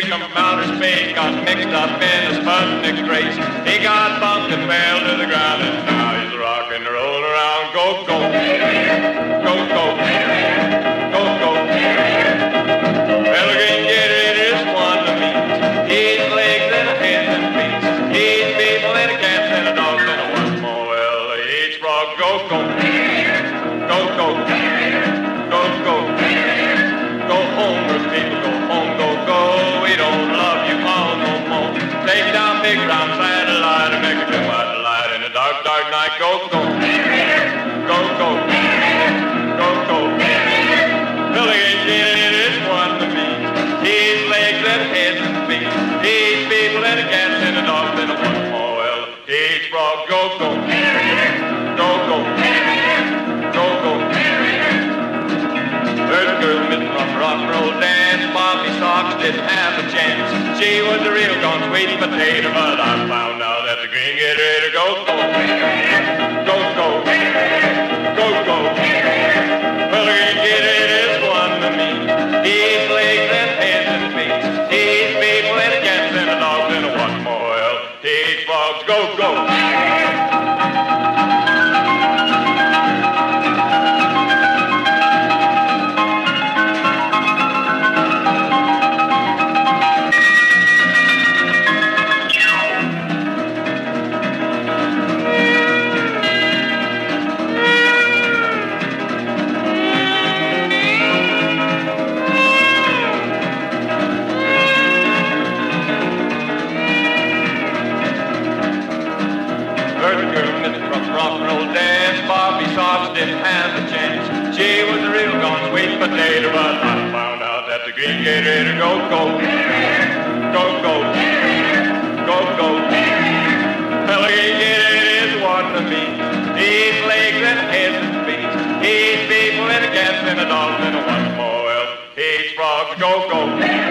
come from outer space, got mixed up in a Sputnik race. He got bumped and fell to the ground, and now he's rocking and rolling around. Go, go, go, go, go, go. Well, again, get it, it's one of me. He's legs and a head and feet. He's people and a cats and a dogs and a one more. Well, each frog, go, go, go, go, go, go. Go home, people, go home, go, go. We don't love you all no more. Take you down big round satellite and make it too white light in the dark, dark night. Go, go, go, go, go, go. Well, again, it is one to me. He's legs and heads and feet. He's people and the cats and the dogs and the one more. Well, each frog, go, go, go, go, go, go. There's a girl missing on rock and roll dance. Bobby Sox didn't have a chance. She was a real gone sweet potato, but I found out that the green get ready to go, go, go, go, go, go. Well, the green get it is one to me. He's legs and heads and feet. He's people and the cats and the dogs and the one more. Well, he's frogs, go, go. Didn't have a chance. She was a real gone sweet potato, but I found out that the green get ready to go, go, go, go, go, go. Well, the green get it is one to me. He's legs and heads and feet. He's people and the cats and the dogs and the one more. Well, he's frogs, go, go.